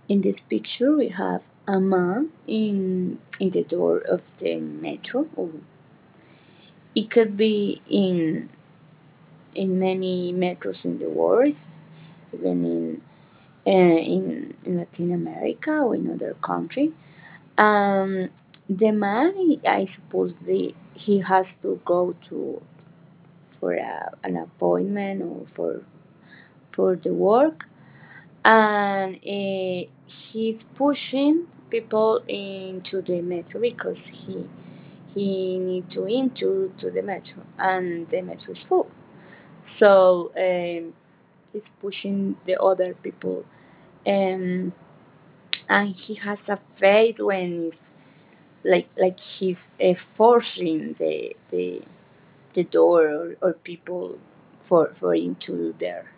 In this picture, we have a man in the door of the metro. Or it could be in many metros in the world, even in Latin America or in other country. Um, the man, I suppose, he has to go to for an appointment or for the work, and he's pushing people into the metro because he need to into to the metro, and the metro is full. So he's pushing the other people, um, and he has a face when it's like he's forcing the door, or people for into there.